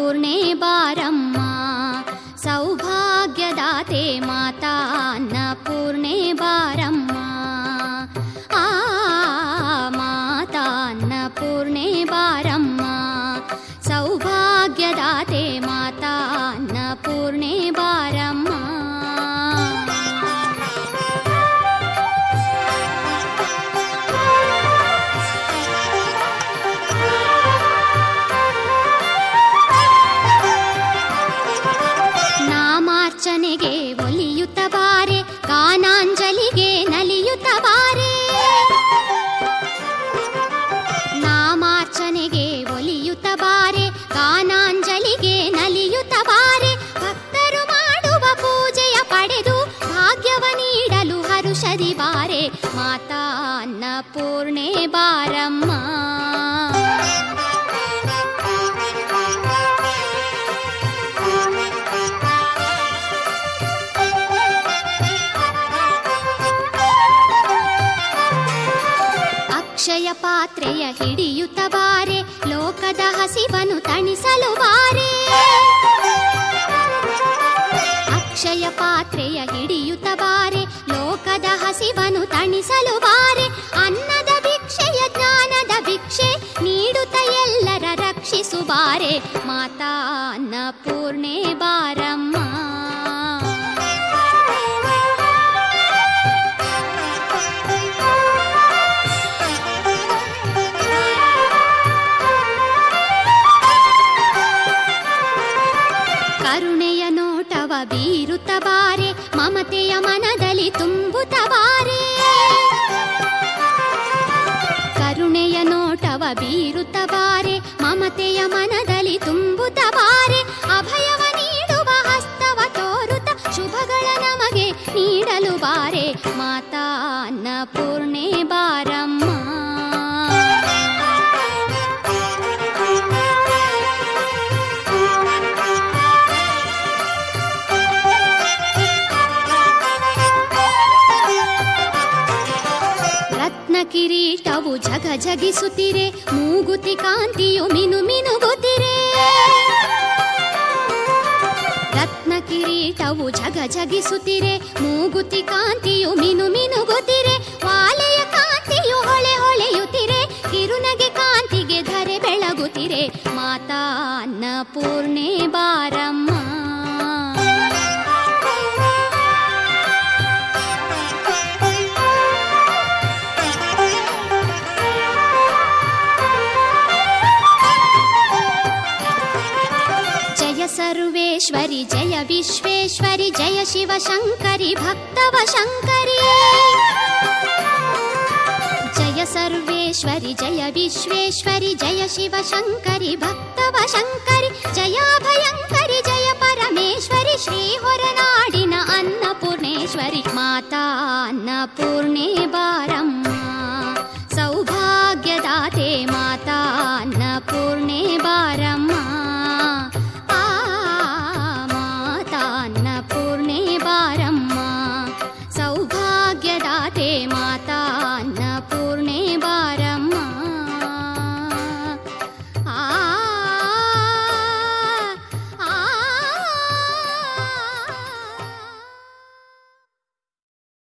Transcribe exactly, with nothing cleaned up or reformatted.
ಅನ್ನಪೂರ್ಣೆ ಬಾರಮ್ಮ, ಸೌಭಾಗ್ಯದಾತೆ ಮಾತಾ ಅನ್ನಪೂರ್ಣೆ ಬಾರಮ್ಮ. ಆ ಮಾತಾ ಅನ್ನಪೂರ್ಣೆ ಬಾರಮ್ಮ, ಸೌಭಾಗ್ಯದಾತೆ ಮಾತಾ ಅನ್ನಪೂರ್ಣೆ ಬಾರಮ್ಮ. ನಾಮಾರ್ಚನೆಗೆ ಒಲಿಯುತ್ತ ಬಾರೆ, ಗಾನಾಂಜಲಿಗೆ ನಲಿಯುತ್ತ ಬಾರೆ. ನಾಮಾರ್ಚನೆಗೆ ಒಲಿಯುತ್ತ ಬಾರೆ, ಗಾನಾಂಜಲಿಗೆ ನಲಿಯುತ್ತ ಬಾರೆ. ಭಕ್ತರು ಮಾಡುವ ಪೂಜೆಯ ಪಡೆದು ಭಾಗ್ಯವ ನೀಡಲು ಹರುಷದಿ ಬಾರೆ, ಮಾತಾ ಅನ್ನಪೂರ್ಣೆ ಬಾರಮ್ಮ. ಅಕ್ಷಯ ಪಾತ್ರೆಯ ಹಿಡಿಯುತ್ತ ಬಾರೆ, ಲೋಕದ ಹಸಿವನ್ನು ತಣಿಸಲು ಬಾರೆ. ಅಕ್ಷಯ ಪಾತ್ರೆಯ ಹಿಡಿಯುತ್ತ ಬಾರೆ, ಲೋಕದ ಹಸಿವನ್ನು ತಣಿಸಲು ಬಾರೆ. ಅನ್ನದ ಭಿಕ್ಷೆಯ ಜ್ಞಾನದ ಭಿಕ್ಷೆ ನೀಡುತ್ತ ಎಲ್ಲರ ರಕ್ಷಿಸು ಬಾರೆ, ಮಾತಾ ಅನ್ನಪೂರ್ಣೆ ಬಾರಮ್ಮ. ಕರುಣೆಯ ನೋಟವ ಬೀರುತ್ತ ಬಾರೆ, ಮಮತೆಯ ಮನದಲ್ಲಿ ತುಂಬುತ್ತ ಬಾರೆ. ಕರುಣೆಯ ನೋಟವ ಬೀರುತ್ತ ಬಾರೆ, ಮಮತೆಯ ಮನದಲ್ಲಿ ತುಂಬುತ್ತ ಬಾರೆ. ಅಭಯವ ನೀಡುವ ಹಸ್ತವ ತೋರುತ್ತ ಶುಭಗಳ ನಮಗೆ ನೀಡಲು ಬಾರೆ, ಮಾತಾ ಅನ್ನಪೂರ್ಣೆ ಬಾರಮ್ಮ. ಕಿರೀಟವು ಝಗ ಝಗಿಸುತ್ತಿರೆ, ಮೂಗುತಿ ಕಾಂತಿಯು ಮಿನು ಮಿನುಗುತ್ತಿರೆ. ರತ್ನ ಕಿರೀಟವು ಝಗ ಝಗಿಸುತ್ತಿರೆ, ಮೂಗುತಿ ಕಾಂತಿಯು ಮಿನು ಮಿನುಗುತ್ತಿರೆ. ವಾಲೆಯ ಕಾಂತಿಯು ಹೊಳೆ ಹೊಳೆಯುತ್ತಿರೆ, ಕಿರುನಗೆ ಕಾಂತಿಗೆ ಧರೆ ಬೆಳಗುತ್ತಿರೆ, ಮಾತಾ ಅನ್ನಪೂರ್ಣೆ ಬಾರಮ್ಮ. ಸರ್ವೇಶ್ವರಿ ಜಯ ವಿಶ್ವೇಶ್ವರಿ, ಜಯ ಶಿವ ಶಂಕರಿ ಭಕ್ತವ ಶಂಕರಿ. ಜಯ ಸರ್ವೇಶ್ವರಿ ಜಯ ವಿಶ್ವೇಶ್ವರಿ, ಜಯ ಶಿವ ಶಂಕರಿ ಭಕ್ತವ ಶಂಕರಿ. ಜಯ ಭಯಂಕರಿ ಜಯ ಪರಮೇಶ್ವರಿ, ಶ್ರೀ ಹೊರನಾಡಿನ ಅನ್ನಪೂರ್ಣೇಶ್ವರಿ, ಮಾತಾ ಅನ್ನಪೂರ್ಣೆ